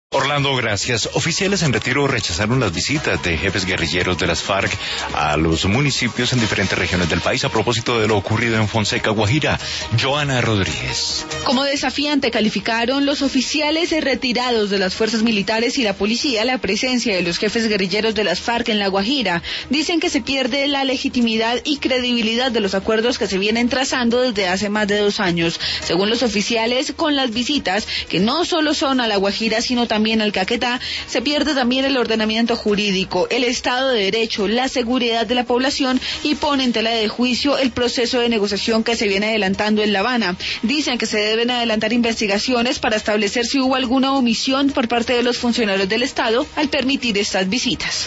Orlando, gracias. Oficiales en retiro rechazaron las visitas de jefes guerrilleros de las FARC a los municipios en diferentes regiones del país a propósito de lo ocurrido en Fonseca, Guajira. Joana Rodríguez. Como desafiante calificaron los oficiales retirados de las fuerzas militares y la policía la presencia de los jefes guerrilleros de las FARC en la Guajira. Dicen que se pierde la legitimidad y credibilidad de los acuerdos que se vienen trazando desde hace más de 2 años. Según los oficiales, con las visitas, que no solo son a la Guajira, sino también al Caquetá, se pierde también el ordenamiento jurídico, el Estado de Derecho, la seguridad de la población y pone en tela de juicio el proceso de negociación que se viene adelantando en La Habana. Dicen que se deben adelantar investigaciones para establecer si hubo alguna omisión por parte de los funcionarios del Estado al permitir estas visitas.